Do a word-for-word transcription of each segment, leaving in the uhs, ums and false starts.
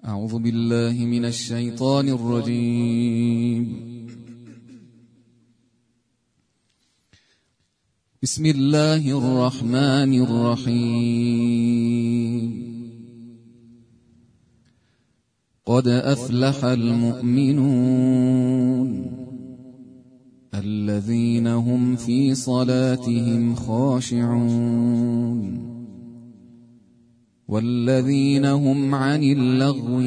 أعوذ بالله من الشيطان الرجيم. بسم الله الرحمن الرحيم. قد أفلح المؤمنون الذين هم في صلاتهم خاشعون والذين هم عن اللغو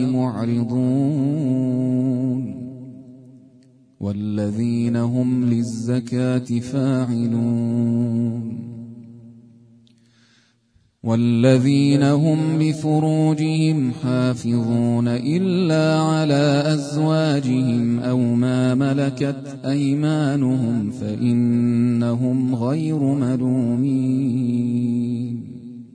معرضون والذين هم للزكاة فاعلون والذين هم لفروجهم حافظون إلا على أزواجهم أو ما ملكت أيمانهم فإنهم غير ملومين.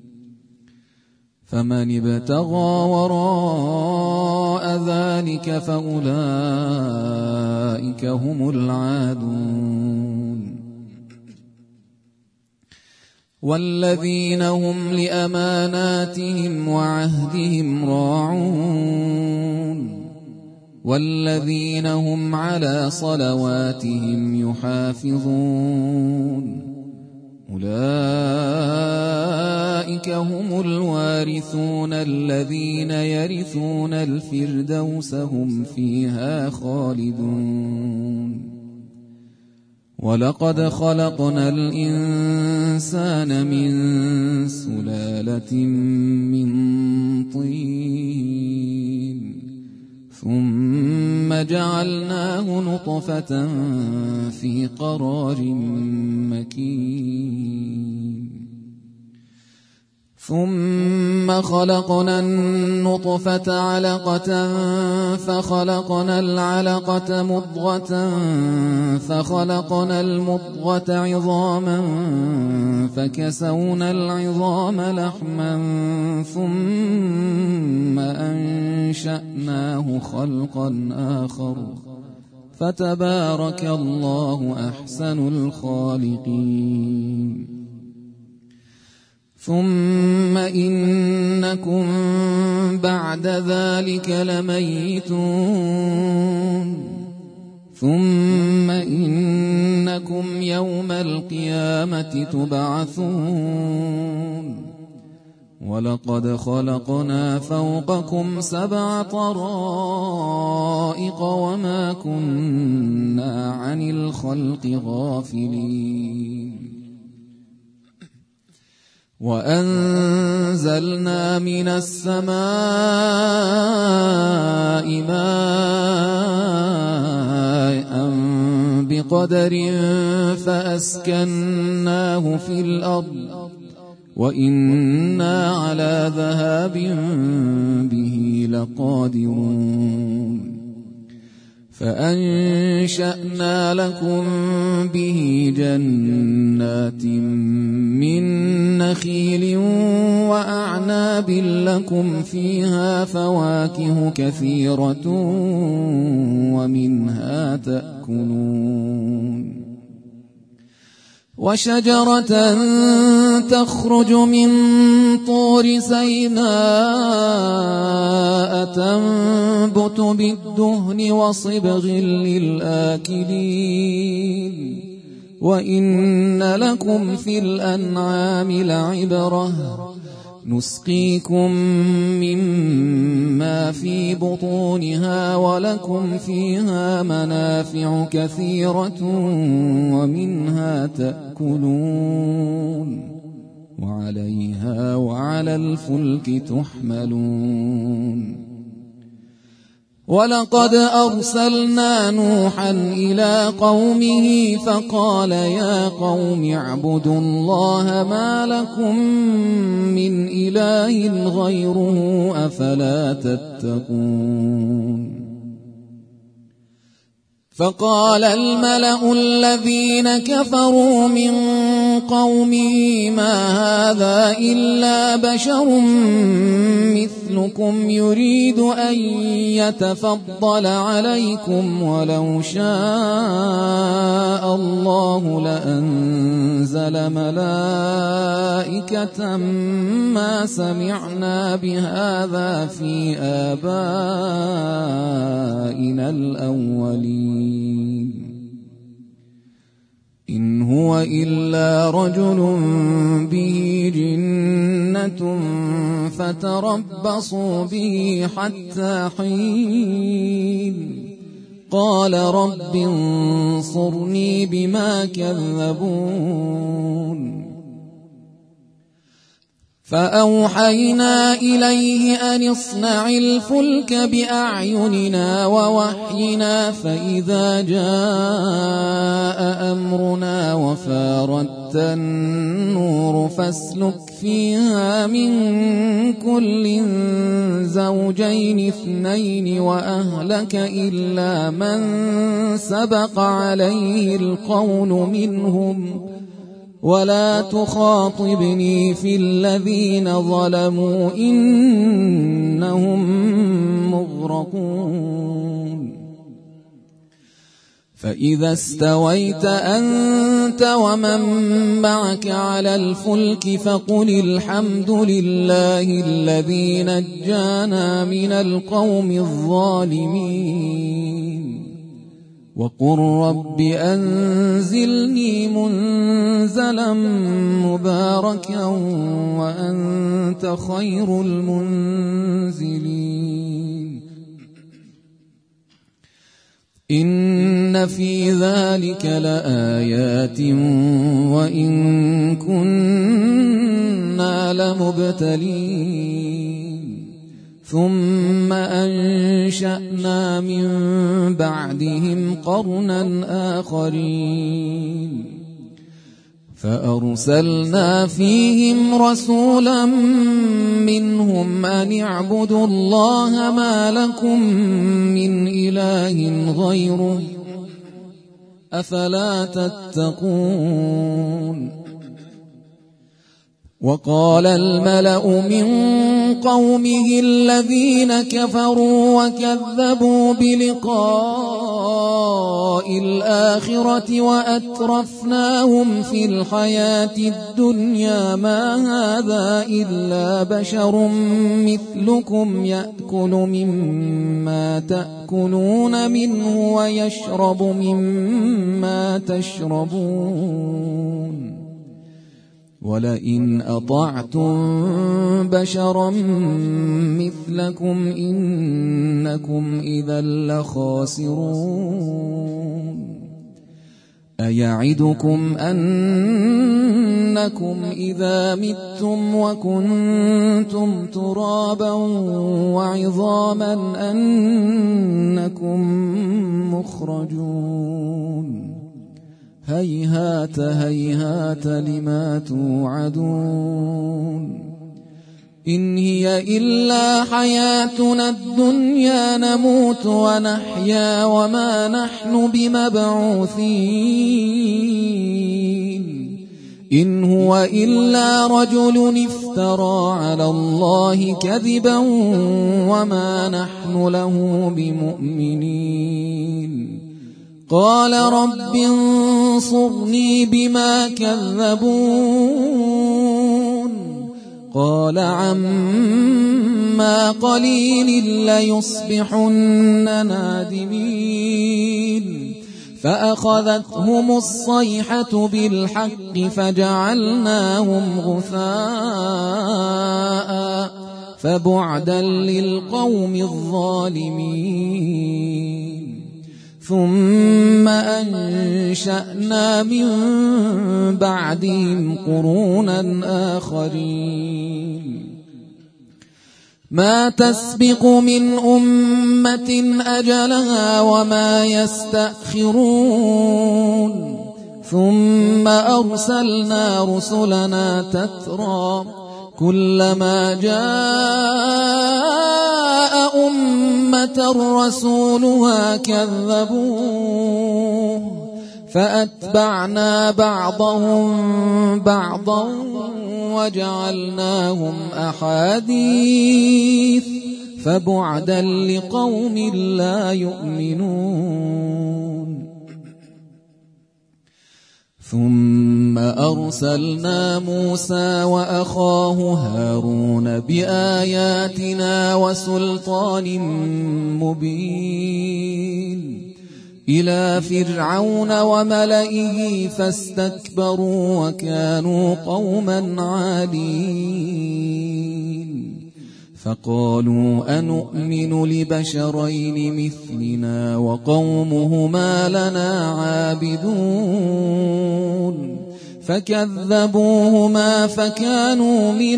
فمن ابتغى وراء ذلك فأولئك هم العادون. والذين هم لأماناتهم وعهدهم راعون والذين هم على صلواتهم يحافظون أولئك هم الوارثون الذين يرثون الفردوس هم فيها خالدون. ولقد خلقنا الإنسان من سلالة من طين ثم جعلناه نطفة في قرار مكين ثم خلقنا النطفة علقة فخلقنا العلقة مضغة فخلقنا المضغة عظاما فكسونا العظام لحما ثم أنشأناه خلقا آخر فتبارك الله أحسن الخالقين. ثم إنكم بعد ذلك لميتون ثم إنكم يوم القيامة تبعثون. ولقد خلقنا فوقكم سبع طرائق وما كنا عن الخلق غافلين. وأنزلنا من السماء ماء بقدر فأسكناه في الأرض وإنا على ذهاب به لقادرون. فأنشأنا لكم به جنات من نخيل وأعناب لكم فيها فواكه كثيرة ومنها تأكلون. وشجرة تخرج من طور سيناء تنبت بالدهن وصبغ للآكلين. وإن لكم في الأنعام لعبرة نسقيكم مما في بطونها ولكم فيها منافع كثيرة ومنها تأكلون وعليها وعلى الفلك تحملون. ولقد أرسلنا نوحا إلى قومه فقال يا قوم اعبدوا الله ما لكم من إله غيره أفلا تتقون. فقال الملأ الذين كفروا من قومه ما هذا إلا بشر مثلكم يريد أن يتفضل عليكم ولو شاء الله لأنزل ملائكة ما سمعنا بهذا في آبائنا الأولين إن هو إلا رجل به جنة فتربصوا به حتى حين قال رب انصرني بما كذبون فأوحينا إليه أن اصنع الفلك بأعيننا ووحينا فإذا جاء أمرنا وفاردت النور فاسلك فيها من كل زوجين اثنين وأهلك إلا من سبق عليه القول منهم ولا تخاطبني في الذين ظلموا إنهم مغرقون فإذا استويت أنت ومن معك على الفلك فقل الحمد لله الذي نجانا من القوم الظالمين وقل رب أنزلني منزلا مباركا وأنت خير المنزلين إن في ذلك لآيات وإن كنا لمبتلين ثم أنشأنا من بعدهم قرنا آخرين فأرسلنا فيهم رسولا منهم أن اعبدوا الله ما لكم من إله غيره أفلا تتقون وقال الملأ من قومه الذين كفروا وكذبوا بلقاء الآخرة وأترفناهم في الحياة الدنيا ما هذا إلا بشر مثلكم يأكل مما تأكلون منه ويشرب مما تشربون ولئن أطعتم بشرا مثلكم إنكم إذا لخاسرون أيعدكم أنكم إذا متم وكنتم ترابا وعظاما أنكم مخرجون هيهات هيهات لما توعدون إن هي إلا حياتنا الدنيا نموت ونحيا وما نحن بمبعوثين إن هو إلا رجل افترى على الله كذبا وما نحن له بمؤمنين قال رب انصرني بما كذبون قال عما قليل ليصبحن نادمين فأخذتهم الصيحة بالحق فجعلناهم غثاء فبعدا للقوم الظالمين ثم أنشأنا من بعدهم قرونا آخرين ما تسبق من أمة أجلها وما يستأخرون ثم أرسلنا رسلنا تترى كلما جاء أمة رسولها كذبوه فأتبعنا بعضهم بعضا وجعلناهم أحاديث فبعدا لقوم لا يؤمنون. ثم أرسلنا موسى وأخاه هارون بآياتنا وسلطان مبين إلى فرعون وملئه فاستكبروا وكانوا قوما عالين. فقالوا أنؤمن لبشرين مثلنا وقومهما لنا عابدون فكذبوهما فكانوا من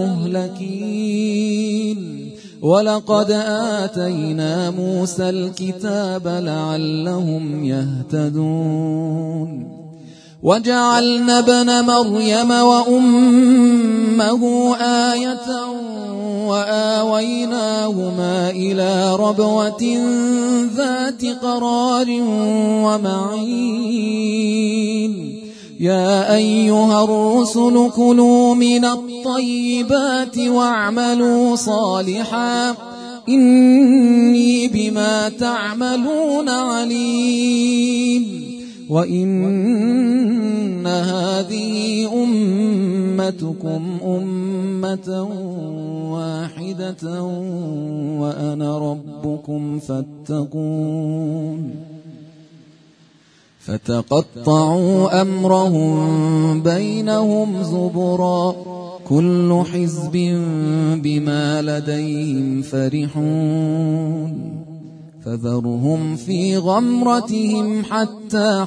المهلكين. ولقد آتينا موسى الكتاب لعلهم يهتدون. وجعلنا ابن مريم وأمه آية وآويناهما إلى ربوة ذات قرار ومعين. يا أيها الرسل كلوا من الطيبات واعملوا صالحا إني بما تعملون عليم. وإن هذه أمتكم أمة واحدة وأنا ربكم فاتقون. فتقطعوا أمرهم بينهم زبرا كل حزب بما لديهم فرحون. فذرهم في غمرتهم حتى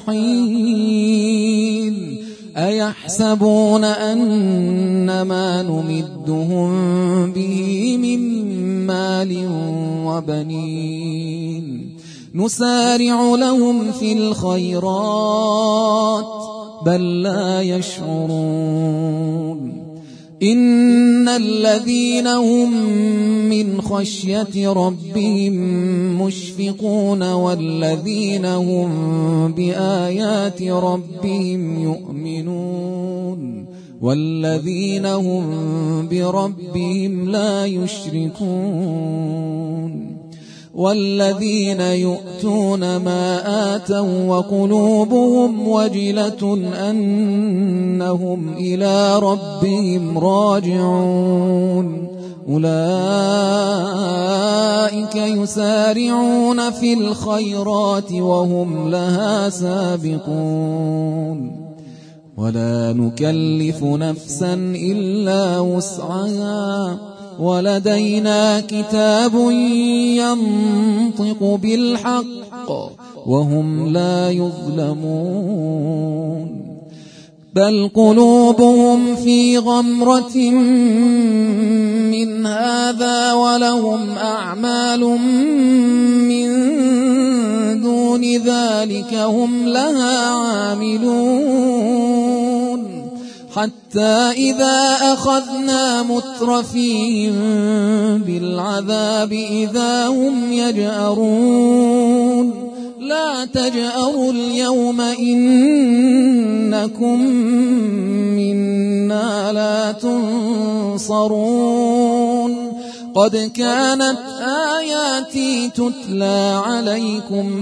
حين. أيحسبون أنما نمدهم به من مال وبنين نسارع لهم في الخيرات بل لا يشعرون. إن الذين هم من خشية ربهم مشفقون والذين هم بآيات ربهم يؤمنون والذين هم بربهم لا يشركون. والذين يؤتون ما آتوا وقلوبهم وجلة أنهم إلى ربهم راجعون أولئك يسارعون في الخيرات وهم لها سابقون. ولا نكلف نفسا إلا وسعها ولدينا كتاب ينطق بالحق وهم لا يظلمون. بل قلوبهم في غمرة من هذا ولهم أعمال من دون ذلك هم لها عاملون. حتى إذا أخذنا مترفيهم بالعذاب إذا هم يجأرون. لا تجأروا اليوم إنكم منا لا تنصرون. قد كانت آياتي تتلى عليكم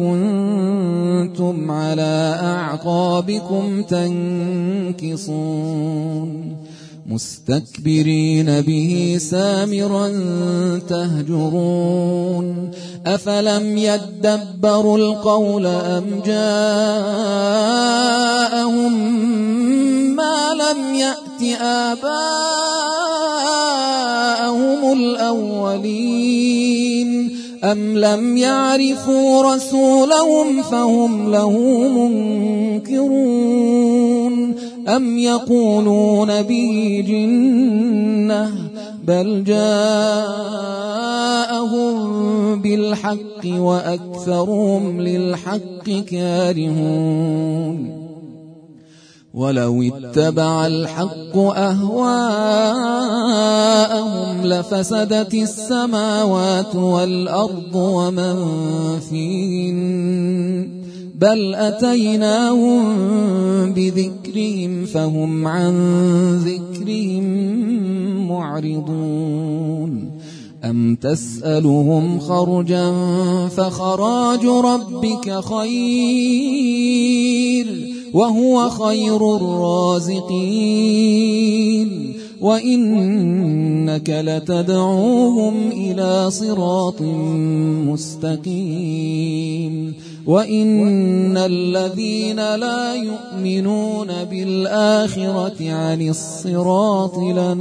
فكنتم على أعقابكم تنكصون. مستكبرين به سامرا تهجرون. أفلم يدبروا القول أم جاءهم ما لم يأت آباءهم الأولين أم لم يعرفوا رسولهم فهم له منكرون. أم يقولون به جنة بل جاءهم بالحق وأكثرهم للحق كارهون. ولو اتبع الحق أهواءهم لفسدت السماوات والأرض ومن فيهن بل أتيناهم بذكرهم فهم عن ذكرهم معرضون أم تسألهم خرجا فخراج ربك خير وهو خير الرازقين وإنك لتدعوهم إلى صراط مستقيم وإن الذين لا يؤمنون بالآخرة عن الصراط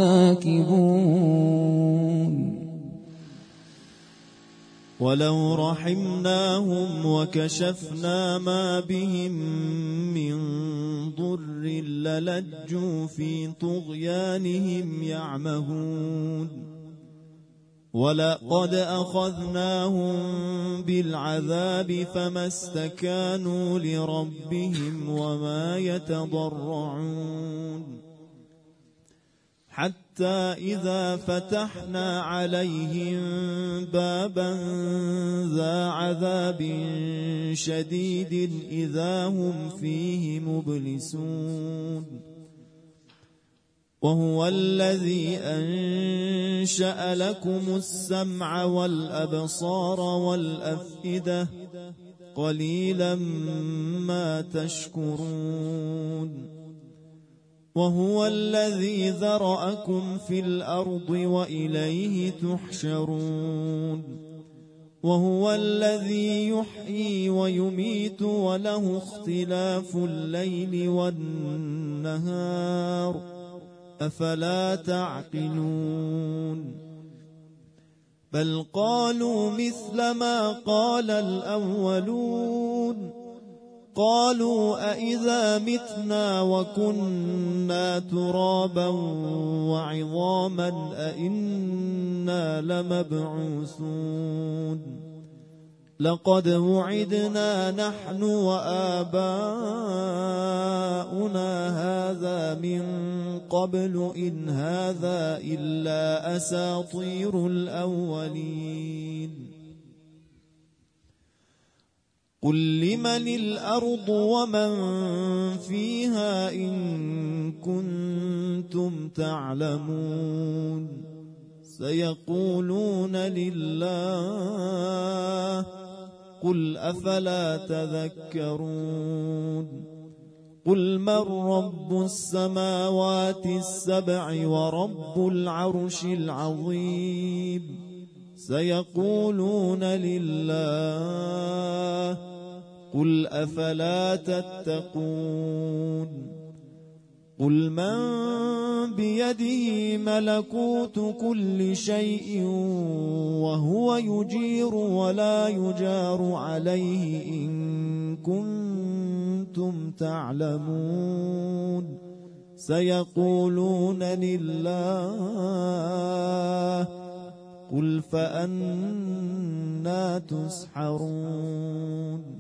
لناكبون ولو رحمناهم وكشفنا ما بهم من ضر للجوا في طغيانهم يعمهون ولقد أخذناهم بالعذاب فما استكانوا لربهم وما يتضرعون حتى إذا فتحنا عليهم بابا ذا عذاب شديد إذا هم فيه مبلسون وهو الذي أنشأ لكم السمع والأبصار والأفئدة قليلا ما تشكرون وهو الذي ذرأكم في الأرض وإليه تحشرون وهو الذي يحيي ويميت وله اختلاف الليل والنهار أفلا تعقلون بل قالوا مثل ما قال الأولون قالوا أإذا متنا وكنا ترابا وعظاما أإنا لمبعوثون لقد وعدنا نحن وآباؤنا هذا من قبل إن هذا إلا أساطير الأولين قل لمن الأرض ومن فيها إن كنتم تعلمون سيقولون لله قل أفلا تذكرون قل من رب السماوات السبع ورب العرش العظيم سيقولون لله قل أفلا تتقون قل من بيده ملكوت كل شيء وهو يجير ولا يجار عليه إن كنتم تعلمون سيقولون لله قل فأنا تسحرون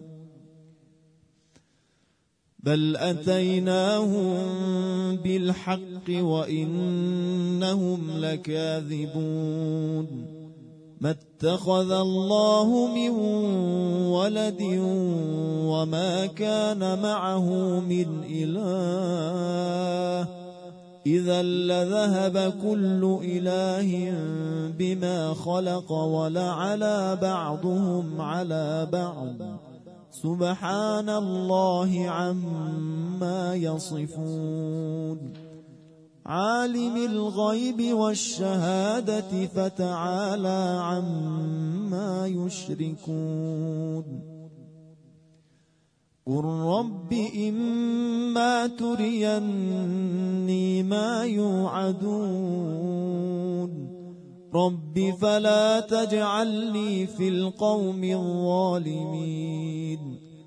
بل أتيناهم بالحق وإنهم لكاذبون ما اتخذ الله من ولد وما كان معه من إله إذا لذهب كل إله بما خلق ولعلى بعضهم على بعض سبحان الله عما يصفون عالم الغيب والشهادة فتعالى عما يشركون قل رب إما تريني ما يوعدون رب فلا تجعلني في القوم الظالمين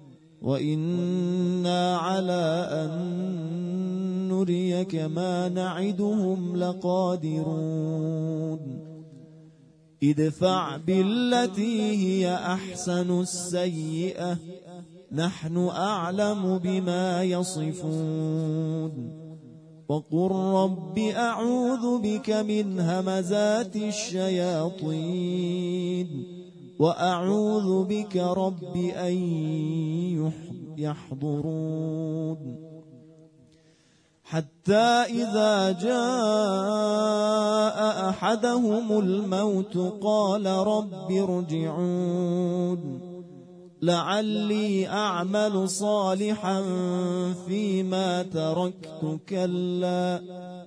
وإنا على أن نريك ما نعدهم لقادرون ادفع بالتي هي أحسن السيئة نحن أعلم بما يصفون وقل رب أعوذ بك من همزات الشياطين وأعوذ بك رب أن يحضرون يحضرون حتى إذا جاء أحدهم الموت قال رب ارجعون لعلي أعمل صالحا فيما تركت كلا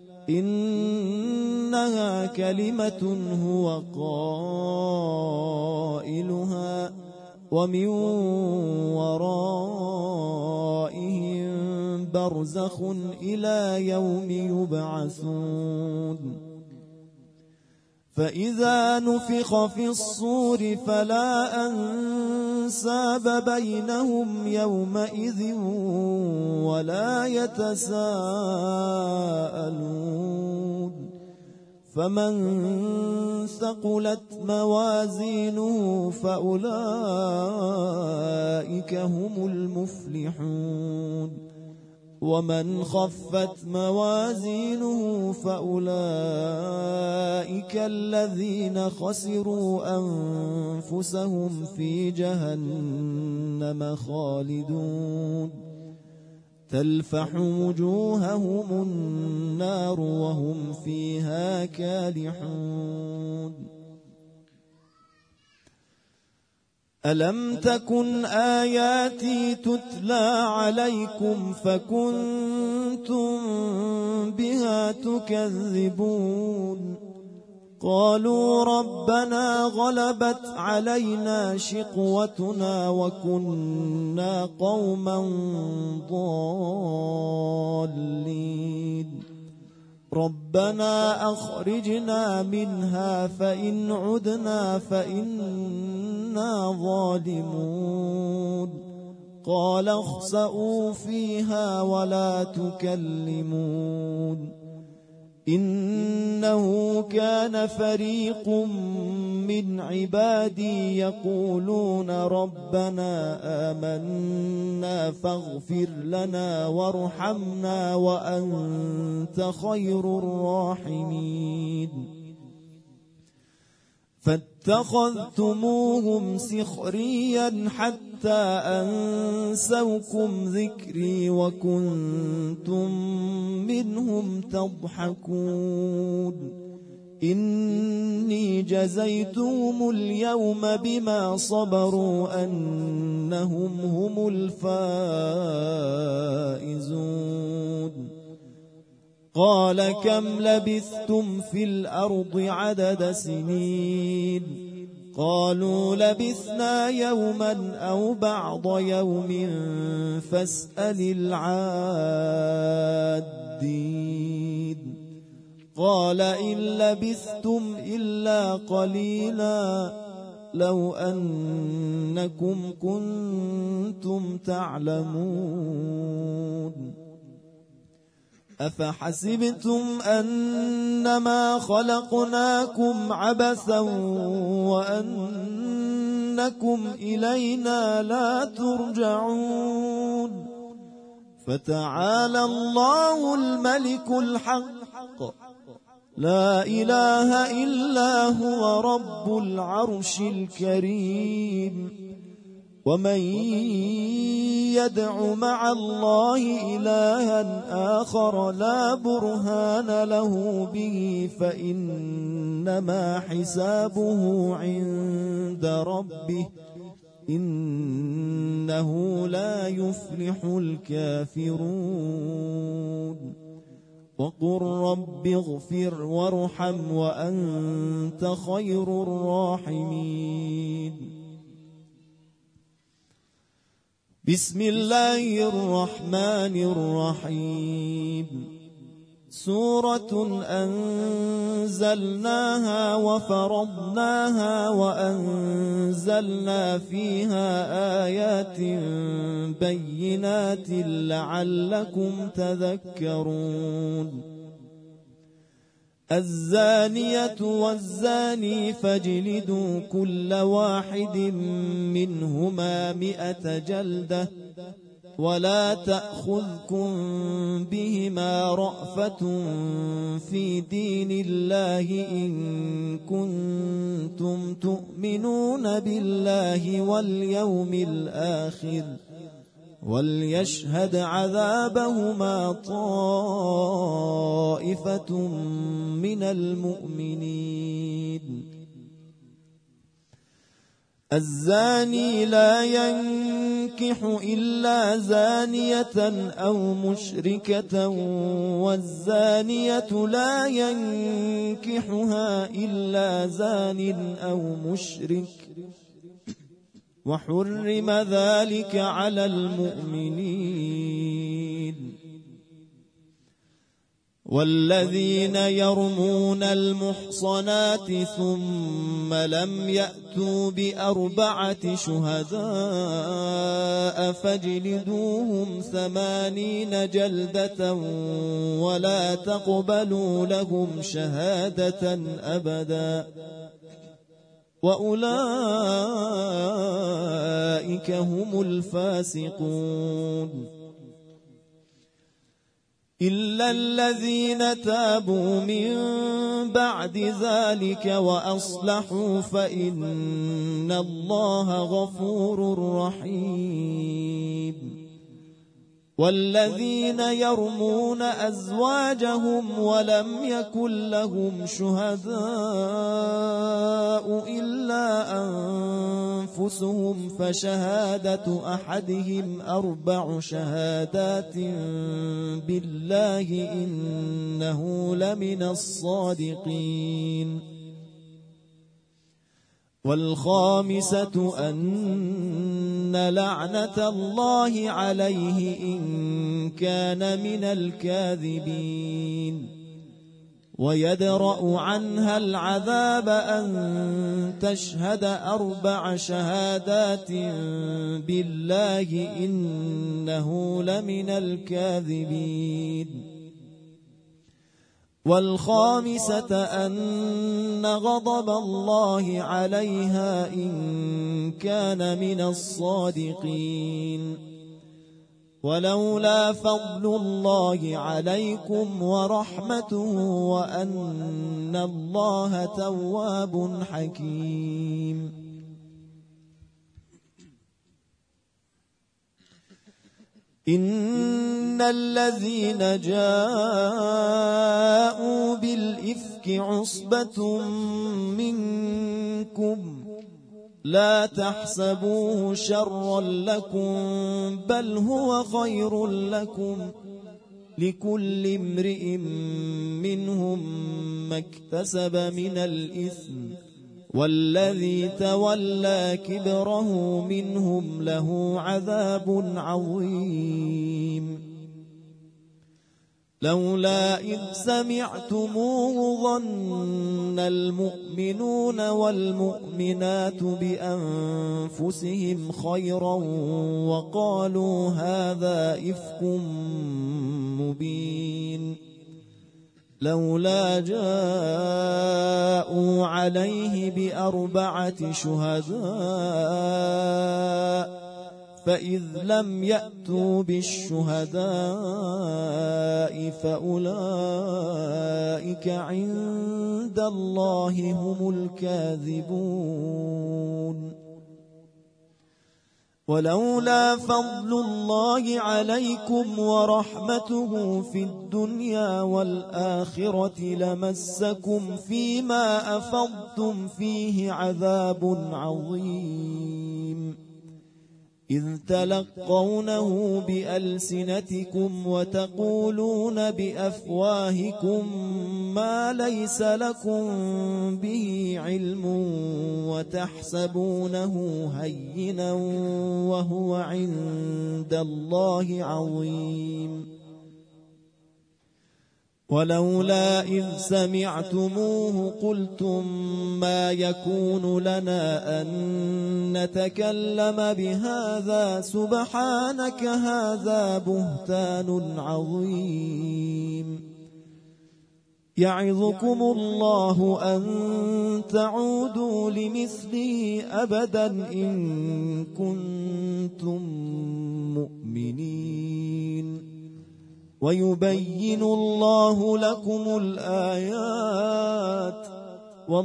إنها كلمة هو قائلها ومن ورائهم برزخ إلى يوم يبعثون فإذا نفخ في الصور فلا أنساب بينهم يومئذ ولا يتساءلون فمن ثقلت موازينه فأولئك هم المفلحون ومن خفت موازينه فأولئك الذين خسروا أنفسهم في جهنم خالدون تلفح وجوههم النار وهم فيها كالحون ألم تكن آياتي تتلى عليكم فكنتم بها تكذبون قالوا ربنا غلبت علينا شقوتنا وكنا قوما ضالين ربنا أخرجنا منها فإن عدنا فإنا ظالمون قال اخسئوا فيها ولا تكلمون إنه كان فريق من عبادي يقولون ربنا آمنا فاغفر لنا وارحمنا وأنت خير الراحمين فاتخذتموهم سخريا حتى أنسوكم ذكري وكنتم منهم تضحكون إني جزيتهم اليوم بما صبروا أنهم هم الفائزون قال كم لبثتم في الأرض عدد سنين قالوا لبثنا يوما أو بعض يوم فاسأل العادين قال إن لبثتم إلا قليلا لو أنكم كنتم تعلمون أفحسبتم أنما خلقناكم عبثا وأنكم إلينا لا ترجعون فتعالى الله الملك الحق لا إله إلا هو رب العرش الكريم ومن يدع مع الله إلها آخر لا برهان له به فإنما حسابه عند ربه إنه لا يفلح الكافرون وقل رب اغفر وارحم وأنت خير الراحمين بسم الله الرحمن الرحيم سورة أنزلناها وفرضناها وأنزلنا فيها آيات بينات لعلكم تذكرون الزانية والزاني فاجلدوا كل واحد منهما مئة جلدة ولا تأخذكم بهما رأفة في دين الله إن كنتم تؤمنون بالله واليوم الآخر وليشهد عذابهما طائفة من المؤمنين. الزاني لا ينكح إلا زانية أو مشركة، والزانية لا ينكحها إلا زان أو مشرك، وحرم ذلك على المؤمنين. والذين يرمون المحصنات ثم لم يأتوا بأربعة شهداء فاجلدوهم ثمانين جلدة ولا تقبلوا لهم شهادة أبدا، وأولئك هم الفاسقون. إلا الذين تابوا من بعد ذلك وأصلحوا فإن الله غفور رحيم. والذين يرمون أزواجهم ولم يكن لهم شهداء إلا أنفسهم فشهادة أحدهم أربع شهادات بالله إنه لمن الصادقين. والخامسة أن لعنة الله عليه إن كان من الكاذبين. ويدرأ عنها العذاب أن تشهد أربع شهادات بالله إنه لمن الكاذبين. والخامسة أن غضب الله عليها إن كان من الصادقين. ولولا فضل الله عليكم ورحمته وأن الله تواب حكيم. إن الذين جاءوا بالإفك عصبة منكم لا تحسبوه شرا لكم بل هو خير لكم، لكل امرئ منهم ما اكتسب من الإثم، والذي تولى كبره منهم له عذاب عظيم. لولا إذ سمعتموه ظن المؤمنون والمؤمنات بأنفسهم خيرا وقالوا هذا إفك مبين. لولا جاءوا عليه بأربعة شهداء فإذ لم يأتوا بالشهداء فأولئك عند الله هم الكاذبون. ولولا فضل الله عليكم ورحمته في الدنيا والآخرة لمسكم فيما أفضتم فيه عذاب عظيم، إذ تلقونه بألسنتكم وتقولون بأفواهكم ما ليس لكم به علم وتحسبونه هينا وهو عند الله عظيم. ولولا إذ سمعتموه قلتم ما يكون لنا أن نتكلم بهذا سبحانك هذا بهتان عظيم. يعظكم الله أن تعودوا لمثله أبدا إن كنتم مؤمنين. ويبين الله لكم الآيات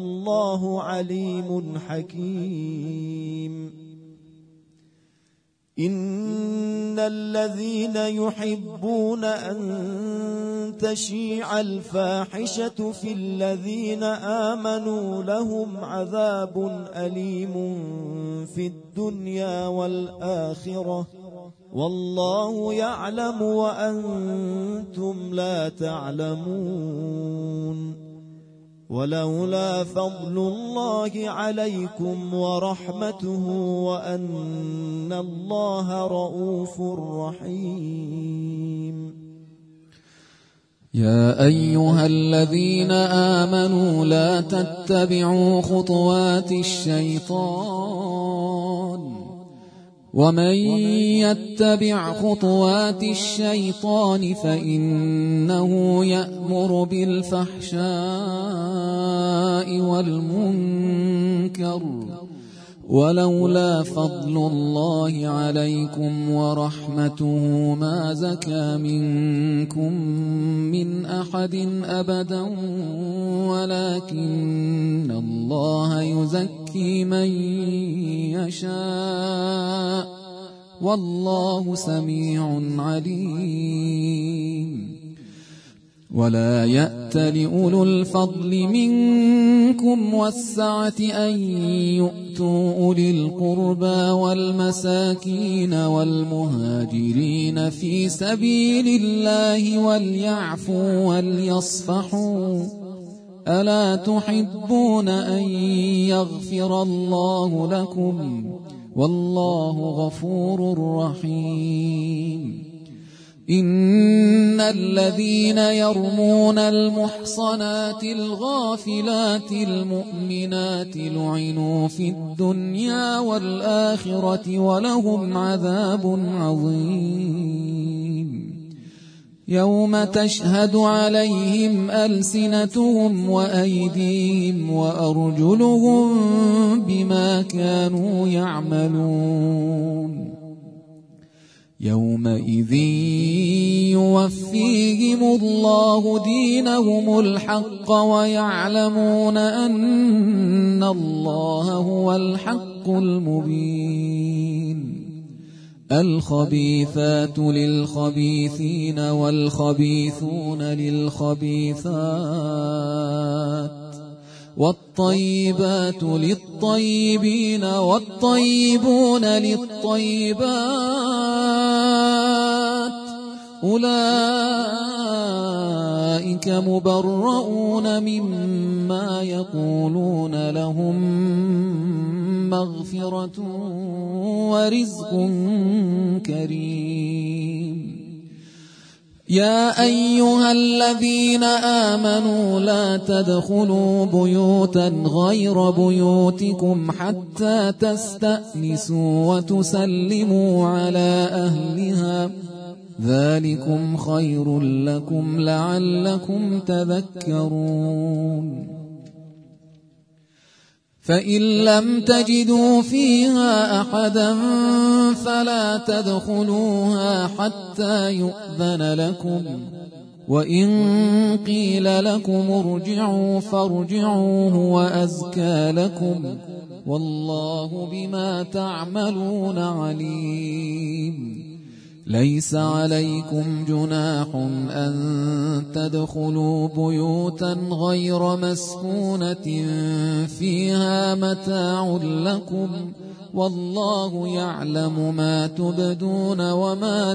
والله عليم حكيم. إن الذين يحبون أن تشيع الفاحشة في الذين آمنوا لهم عذاب أليم في الدنيا والآخرة والله يعلم وأنتم لا تعلمون. ولولا فضل الله عليكم ورحمته وأن الله رؤوف رحيم. يا أيها الذين آمنوا لا تتبعوا خطوات الشيطان ومن يتبع خطوات الشيطان فإنه يأمر بالفحشاء والمنكر ولولا فضل الله عليكم ورحمته ما زكى منكم من أحد أبدا ولكن الله يزكي من يشاء والله سميع عليم. ولا يأت لأولو الفضل منكم والسعة أن يؤتوا أولي القربى والمساكين والمهاجرين في سبيل الله وليعفوا وليصفحوا ألا تحبون أن يغفر الله لكم والله غفور رحيم. إن الذين يرمون المحصنات الغافلات المؤمنات لعنوا في الدنيا والآخرة ولهم عذاب عظيم. يوم تشهد عليهم ألسنتهم وأيديهم وأرجلهم بما كانوا يعملون. يومئذ يوفيهم الله دينهم الحق ويعلمون أن الله هو الحق المبين. الخبيثات للخبيثين والخبيثون للخبيثات والطيبات للطيبين والطيبون للطيبات أولئك مبرؤون مما يقولون لهم مغفرة ورزق كريم. يا أيها الذين آمنوا لا تدخلوا بيوتا غير بيوتكم حتى تستأنسوا وتسلموا على أهلها ذلكم خير لكم لعلكم تذكرون. فإن لم تجدوا فيها أحدا فلا تدخلوها حتى يؤذن لكم وإن قيل لكم ارجعوا فارجعوا هو أزكى لكم والله بما تعملون عليم. ليس عليكم جناح أن تدخلوا بيوتا غير مسكونة فيها متاع لكم والله يعلم ما تبدون وما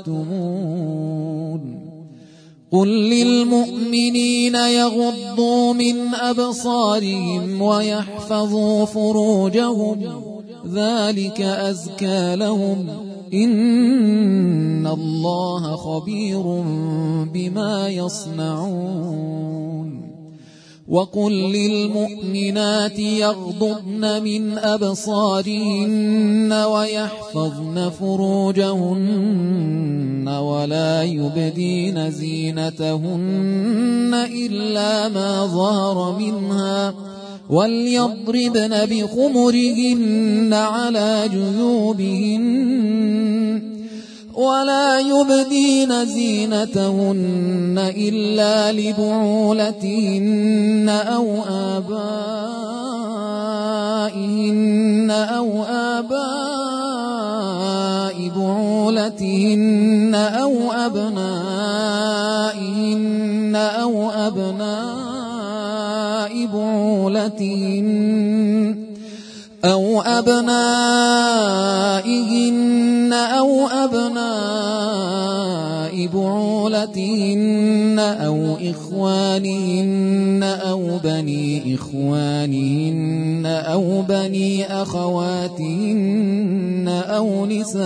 تكتمون. قل للمؤمنين يغضوا من أبصارهم ويحفظوا فروجهم ذلك أزكى لهم إن الله خبير بما يصنعون. وقل للمؤمنات يغضضن من أبصارهن ويحفظن فروجهن ولا يبدين زينتهن إلا ما ظهر منها وليضربن بخمرهن على جيوبهن ولا يبدين زينتهن إلا لبعولتهن أو آبائهن أو آباء أو أبنائهن أو أبناء بعولتهن أو أبنائهن أو أبناء بعولتهن أو إخوانهن أو بني إخوانهن أو بني أخواتهن أو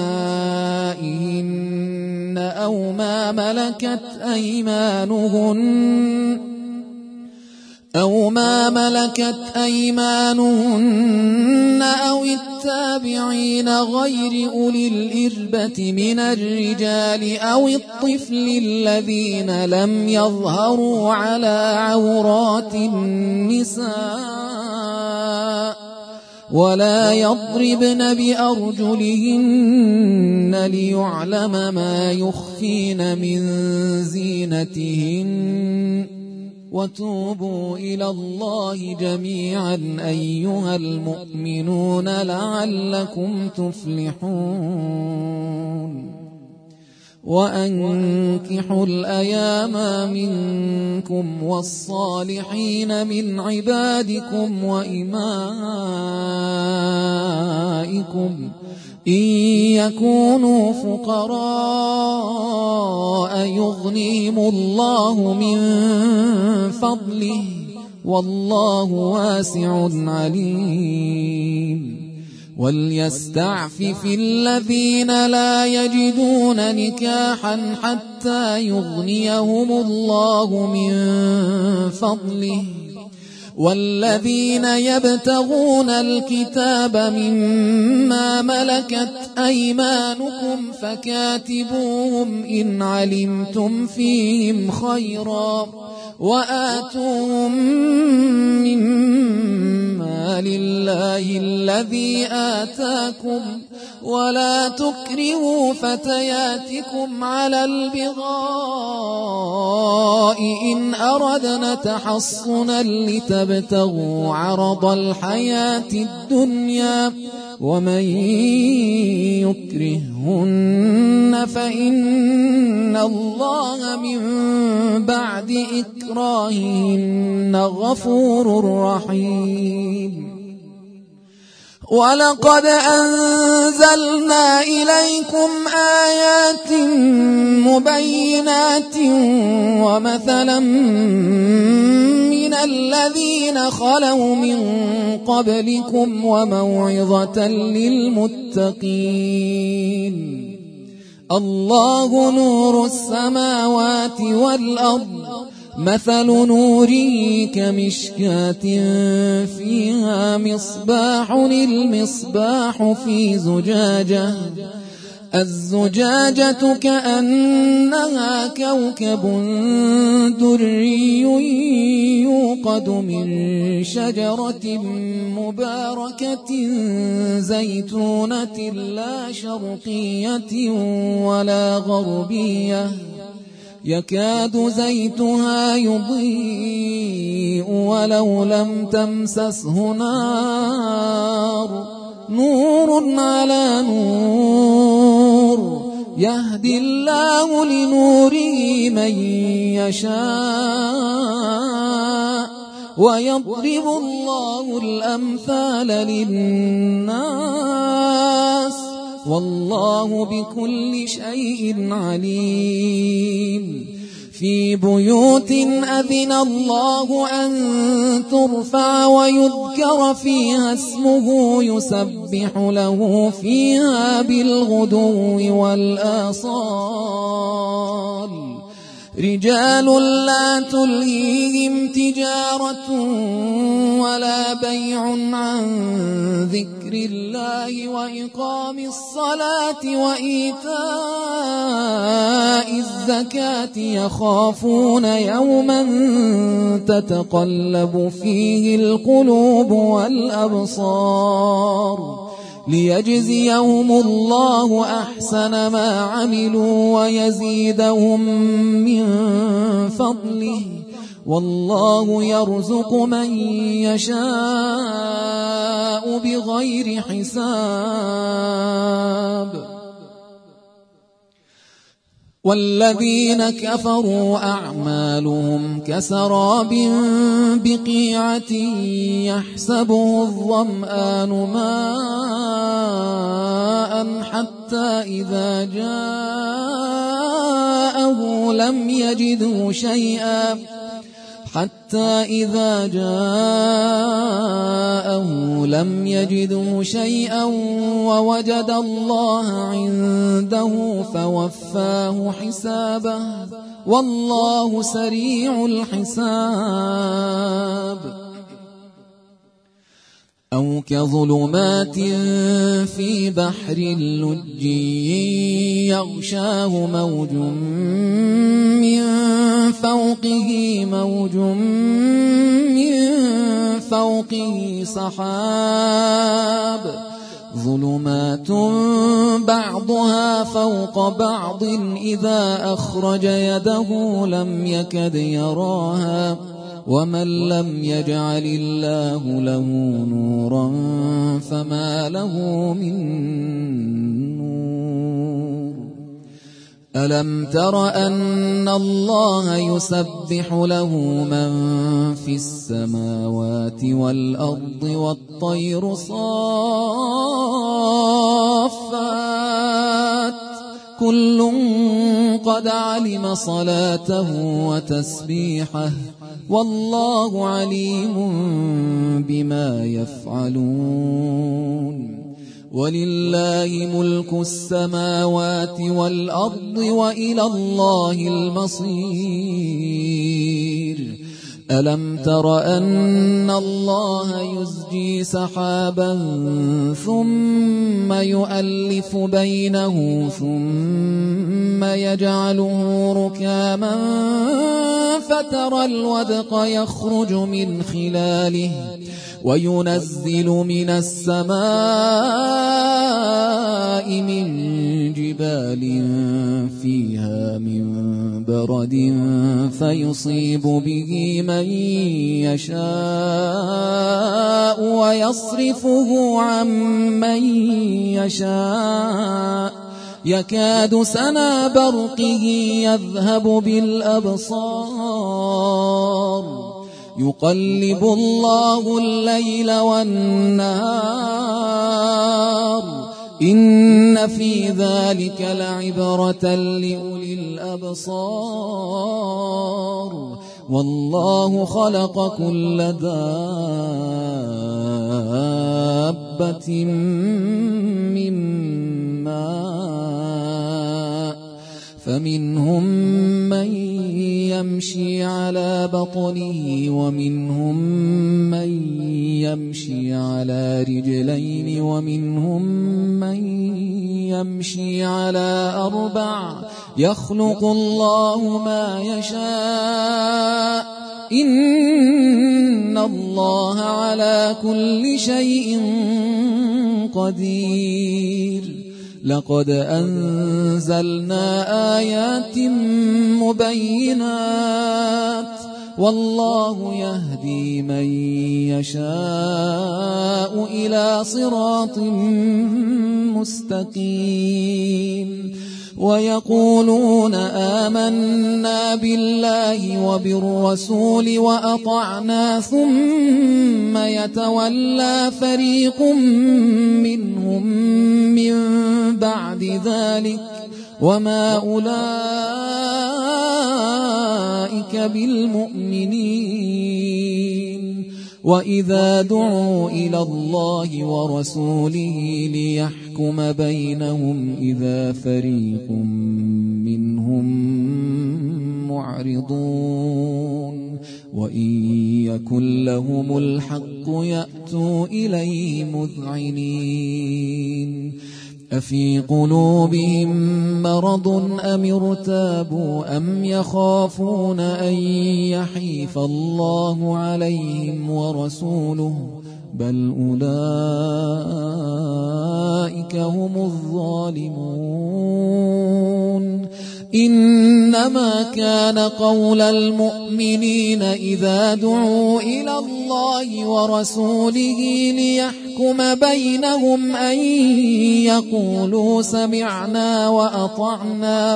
نسائهن أو ما ملكت أيمانهن أو ما ملكت أيمانهن أو التابعين غير أولي الإربة من الرجال أو الطفل الذين لم يظهروا على عورات النساء ولا يضربن بأرجلهن ليعلم ما يخفين من زينتهن وتوبوا إلى الله جميعا أيها المؤمنون لعلكم تفلحون وأنكحوا الأيام منكم والصالحين من عبادكم وإمائكم إن يكونوا فقراء يغنيهم الله من فضله والله واسع عليم وليستعفف الذين لا يجدون نكاحا حتى يغنيهم الله من فضله والذين يبتغون الكتاب مما ملكت أيمانكم فكاتبوهم إن علمتم فيهم خيرا وآتوهم مما لله الذي آتاكم ولا تكرهوا فتياتكم على البغاء إن أردنا تحصنا لتبتغوا عرض الحياة الدنيا ومن يكرهن فإن الله من بعد إكراههن غفور رحيم ولقد أنزلنا إليكم آيات مبينات ومثلا من الذين خلوا من قبلكم وموعظة للمتقين الله نور السماوات والأرض مثل نوره كمشكاة فيها مصباح المصباح في زجاجة الزجاجة كأنها كوكب دري يوقد من شجرة مباركة زيتونة لا شرقية ولا غربية يكاد زيتها يضيء ولو لم تمسسه نار نور على نور يهدي الله لنوره من يشاء ويضرب الله الأمثال للناس والله بكل شيء عليم في بيوت أذن الله أن ترفع ويذكر فيها اسمه يسبح له فيها بالغدو والآصال رجال لا تلهيهم تجارة ولا بيع عن ذكر الله وإقام الصلاة وإيتاء الزكاة يخافون يوما تتقلب فيه القلوب والأبصار ليجزيهم الله أحسن ما عملوا ويزيدهم من فضله والله يرزق من يشاء بغير حساب والذين كفروا أعمالهم كسراب بقيعة يحسبه الظمآن ماء حتى إذا جاءه لم يجده شيئا حتى إذا جاءه لم يجده شيئا ووجد الله عنده فوفاه حسابه والله سريع الحساب. أو كظلمات في بحر لجي يغشاه موج من فوقه موج من فوقه سحاب ظلمات بعضها فوق بعض إذا أخرج يده لم يكد يراها ومن لم يجعل الله له نورا فما له من نور. ألم تر أن الله يسبح له من في السماوات والأرض والطير صافات كل قد علم صلاته وتسبيحه والله عليم بما يفعلون. ولله ملك السماوات والأرض وإلى الله المصير. ألم تر أن الله يزجي سحابا ثم يؤلف بينه ثم يجعله ركاما فترى الودق يخرج من خلاله وينزل من السماء من جبال فيها من برد فيصيب به من يشاء ويصرفه عن من يشاء يكاد سنا برقه يذهب بالأبصار يقلب الله الليل والنهار إن في ذلك لعبرة لأولي الأبصار والله خلق كل دابة من ماء فمنهم من يمشي على بطنه ومنهم من يمشي على رجلين ومنهم من يمشي على أربع يخلق الله ما يشاء إن الله على كل شيء قدير. لقد أنزلنا آيات مبينات والله يهدي من يشاء إلى صراط مستقيم. ويقولون آمنا بالله وبالرسول وأطعنا ثم يتولى فريق منهم من بعد ذلك وما أولئك بالمؤمنين. وإذا دعوا إلى الله ورسوله ليحكم بينهم إذا فريق منهم معرضون وإن يكن لهم الحق يأتوا إليه مذعنين. أفي قلوبهم مرض أم ارتابوا أم يخافون أن يحيف الله عليهم ورسوله بل أولئك هم الظالمون. إنما كان قول المؤمنين إذا دعوا إلى الله ورسوله ليحكم بينهم أن يقولوا سمعنا وأطعنا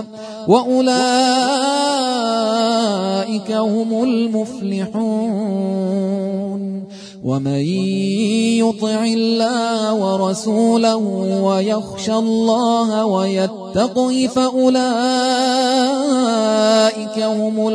وأولئك هم المفلحون. ومن يطع الله ورسوله ويخشى الله ويتقه فأولئك هم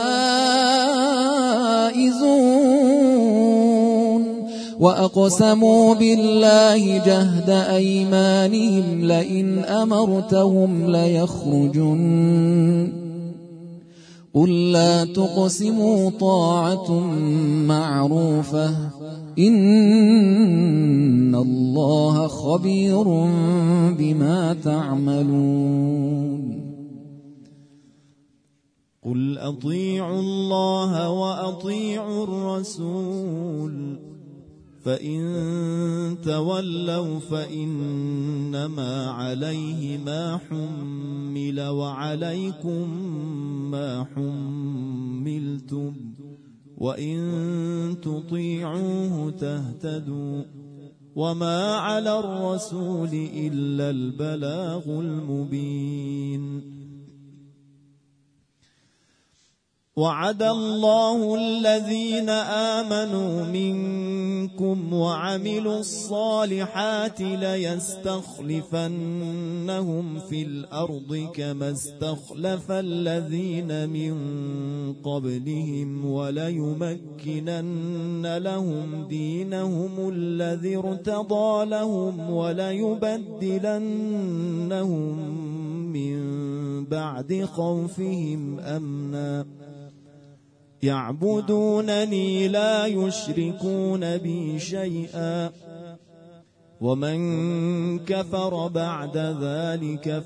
الفائزون. وأقسموا بالله جهد أيمانهم لئن أمرتهم ليخرجن قل لا تقسموا طاعة معروفة إن الله خبير بما تعملون. قل أطيعوا الله وأطيعوا الرسول فإن تولوا فإنما عليه ما حمل وعليكم ما حملتم وإن تطيعوه تهتدوا وما على الرسول إلا البلاغ المبين. وعد الله الذين آمنوا منكم وعملوا الصالحات ليستخلفنهم في الأرض كما استخلف الذين من قبلهم وليمكنن لهم دينهم الذي ارتضى لهم وليبدلنهم من بعد خوفهم أمنا يعبدونني لا يشركون بي شيئا ومن كفر بعد ذلك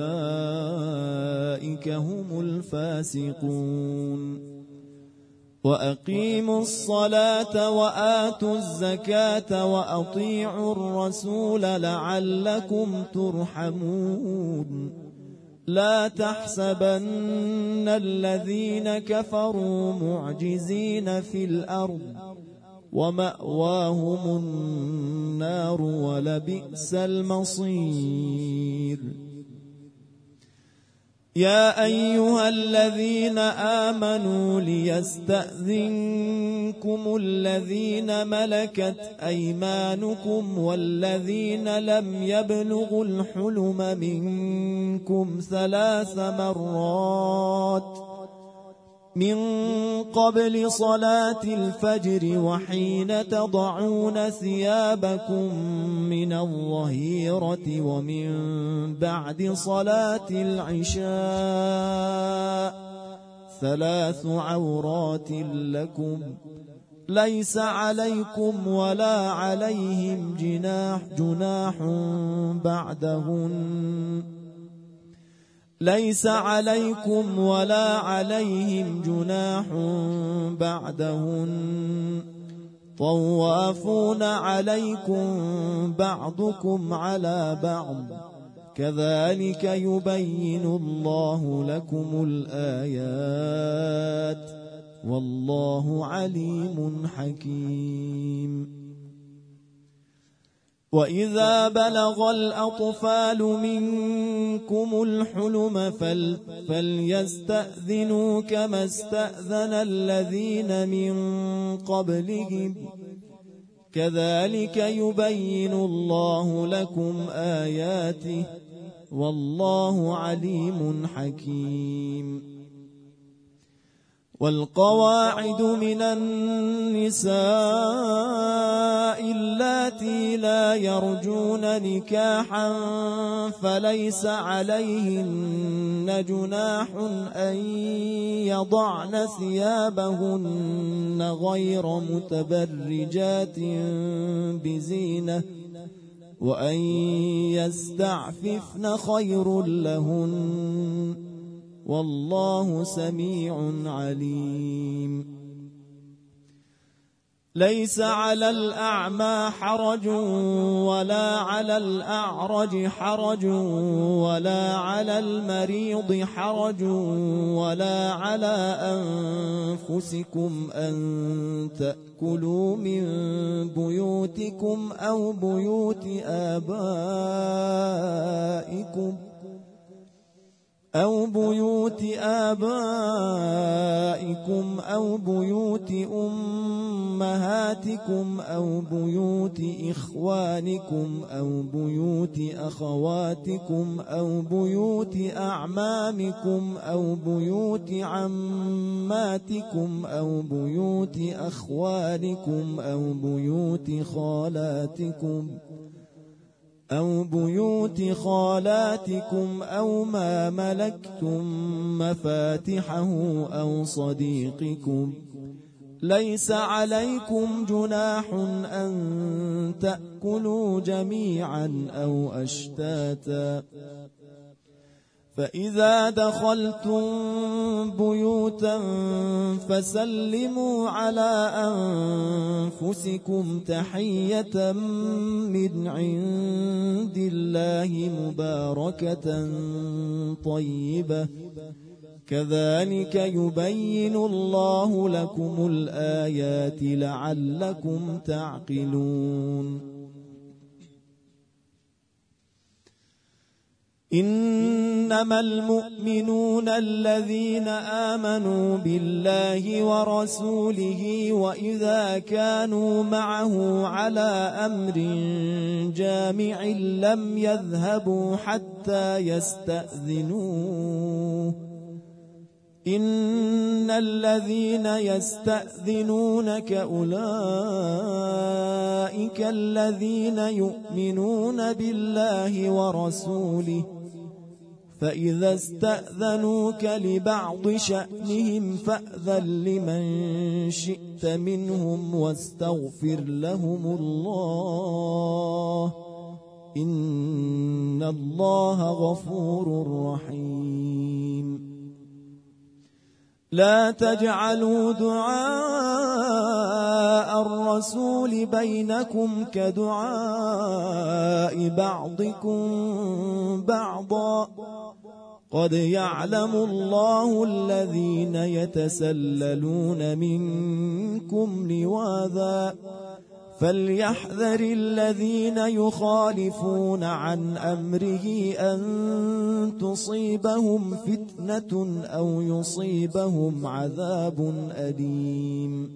فأولئك هم الفاسقون. وأقيموا الصلاة وآتوا الزكاة وأطيعوا الرسول لعلكم ترحمون. لا تحسبن الذين كفروا معجزين في الأرض ومأواهم النار ولبئس المصير. يا أيها الذين آمنوا ليستأذنكم الذين ملكت أيمانكم والذين لم يبلغوا الحلم منكم ثلاث مرات من قبل صلاة الفجر وحين تضعون ثيابكم من الظهيرة ومن بعد صلاة العشاء ثلاث عورات لكم ليس عليكم ولا عليهم جناح جناح بعدهن ليس عليكم ولا عليهم جناح بعدهن طوافون عليكم بعضكم على بعض كذلك يبين الله لكم الآيات والله عليم حكيم. وإذا بلغ الأطفال منكم الحلم فل فليستأذنوا كما استأذن الذين من قبلهم كذلك يبين الله لكم آياته والله عليم حكيم. والقواعد من النساء اللاتي لا يرجون نكاحا فليس عليهن جناح أن يضعن ثيابهن غير متبرجات بزينة وأن يستعففن خير لهن والله سميع عليم. ليس على الأعمى حرج ولا على الأعرج حرج ولا على المريض حرج ولا على أنفسكم أن تأكلوا من بيوتكم أو بيوت آبائكم أو بيوت آبائكم أو بيوت أمهاتكم أو بيوت إخوانكم أو بيوت أخواتكم أو بيوت أعمامكم أو بيوت عماتكم أو بيوت أخوالكم أو بيوت خالاتكم أو بيوت خالاتكم أو ما ملكتم مفاتحه أو صديقكم. ليس عليكم جناح أن تأكلوا جميعا أو أشتاتا. فإذا دخلتم بيوتا فسلموا على أنفسكم تحية من عند الله مباركة طيبة كذلك يبين الله لكم الآيات لعلكم تعقلون. إنما المؤمنون الذين آمنوا بالله ورسوله وإذا كانوا معه على أمر جامع لم يذهبوا حتى يستأذنوه. إن الذين يستأذنونك أولئك الذين يؤمنون بالله ورسوله فإذا استأذنوك لبعض شأنهم فأذن لمن شئت منهم واستغفر لهم الله إن الله غفور رحيم. لا تجعلوا دعاء الرسول بينكم كدعاء بعضكم بعضا قد يعلم الله الذين يتسللون منكم لواذا فليحذر الذين يخالفون عن أمره أن تصيبهم فتنة أو يصيبهم عذاب أليم.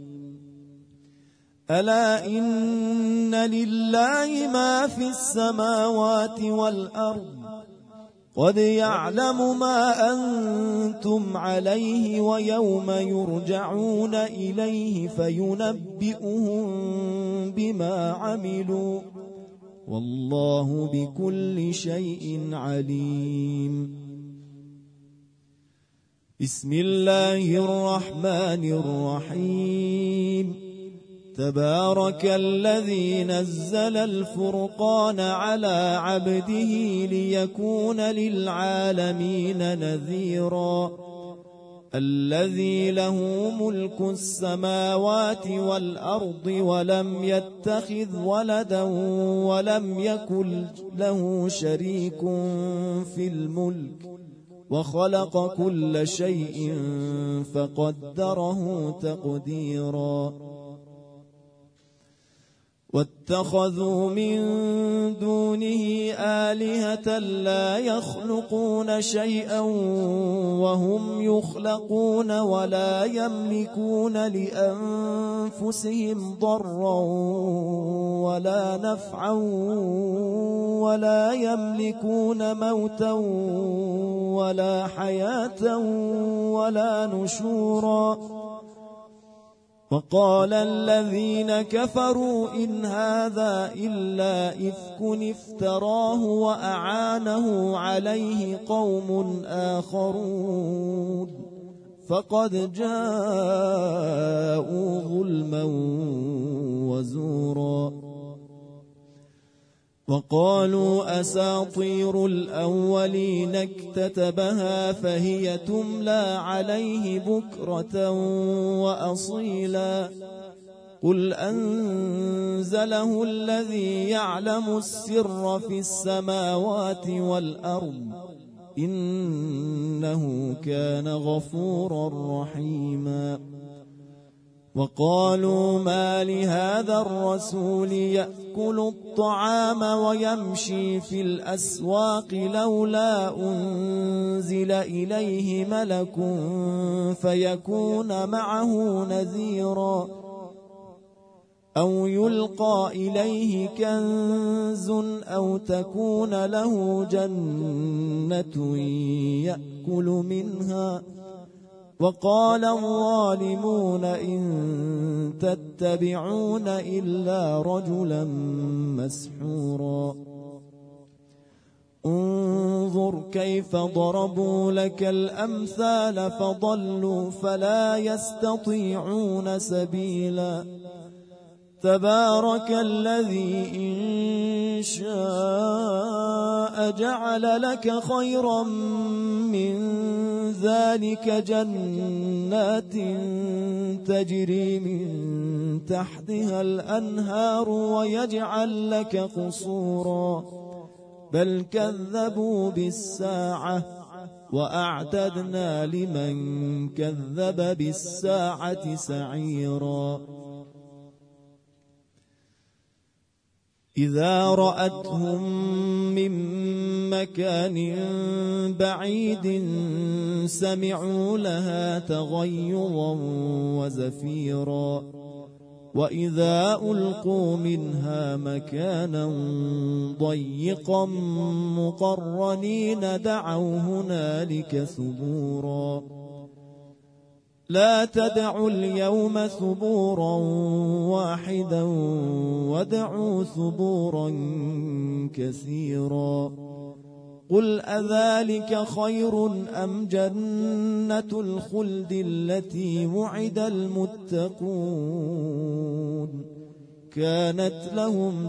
ألا إن لله ما في السماوات والأرض قد يعلم ما أنتم عليه ويوم يرجعون إليه فينبئهم بما عملوا والله بكل شيء عليم. بسم الله الرحمن الرحيم. تبارك الذي نزل الفرقان على عبده ليكون للعالمين نذيرا. الذي له ملك السماوات والأرض ولم يتخذ ولدا ولم يكن له شريك في الملك وخلق كل شيء فقدره تقديرا. واتخذوا من دونه آلهة لا يخلقون شيئا وهم يخلقون ولا يملكون لأنفسهم ضرا ولا نفعا ولا يملكون موتا ولا حياة ولا نشورا. وقال الذين كفروا إن هذا إلا إفك افتراه وأعانه عليه قوم آخرون فقد جاءوا ظلما وزورا. وقالوا أساطير الأولين اكتتبها فهي تملى عليه بكرة وأصيلا. قل أنزله الذي يعلم السر في السماوات والأرض إنه كان غفورا رحيما. وقالوا ما لهذا الرسول يأكل الطعام ويمشي في الأسواق لولا أنزل إليه ملك فيكون معه نذيرا أو يلقى إليه كنز أو تكون له جنة يأكل منها. وقال الظالمون إن تتبعون إلا رجلا مسحورا. انظر كيف ضربوا لك الأمثال فضلوا فلا يستطيعون سبيلا. تبارك الذي إن شاء جعل لك خيرا من ذلك جنات تجري من تحتها الأنهار ويجعل لك قصورا بل كذبوا بالساعة وأعتدنا لمن كذب بالساعة سعيرا. إذا رأتهم من مكان بعيد سمعوا لها تغيظا وزفيرا وإذا ألقوا منها مكانا ضيقا مقرنين دعوا هنالك ثبورا. لا تدعوا اليوم ثبورا واحدا وادعوا ثبورا كثيرا. قل أذلك خير أم جنة الخلد التي وعد المتقون كانت لهم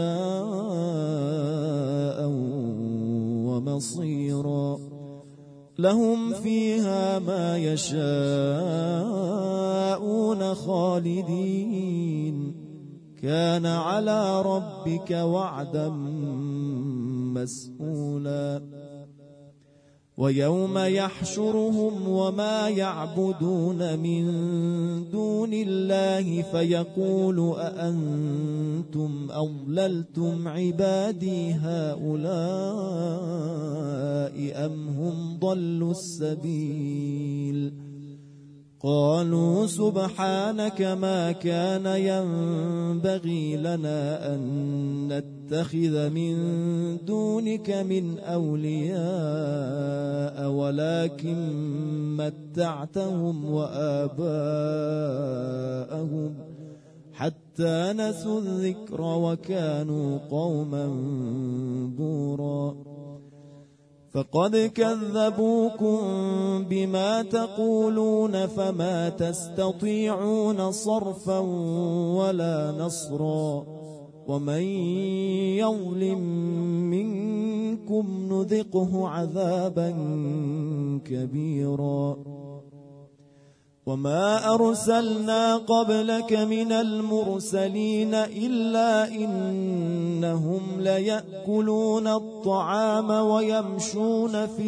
جزاء ومصيرا. لهم فيها ما يشاءون خالدين كان على ربك وعدا مسئولا. ويوم يحشرهم وما يعبدون من دون الله فيقول أأنتم أضللتم عبادي هؤلاء أم هم ضلوا السبيل. قالوا سبحانك ما كان ينبغي لنا أن نتخذ من دونك من أولياء ولكن متعتهم وآباءهم حتى نسوا الذكر وكانوا قوما بورا. فقد كذبوكم بما تقولون فما تستطيعون صرفا ولا نصرا. ومن يظلم منكم نذقه عذابا كبيرا. وما أرسلنا قبلك من المرسلين إلا إنهم ليأكلون الطعام ويمشون في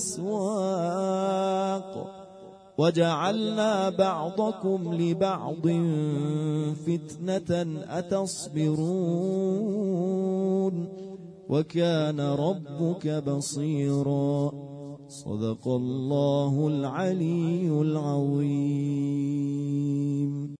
الأسواق وجعلنا بعضكم لبعض فتنة أتصبرون وكان ربك بصيرا. صدق الله العلي العظيم.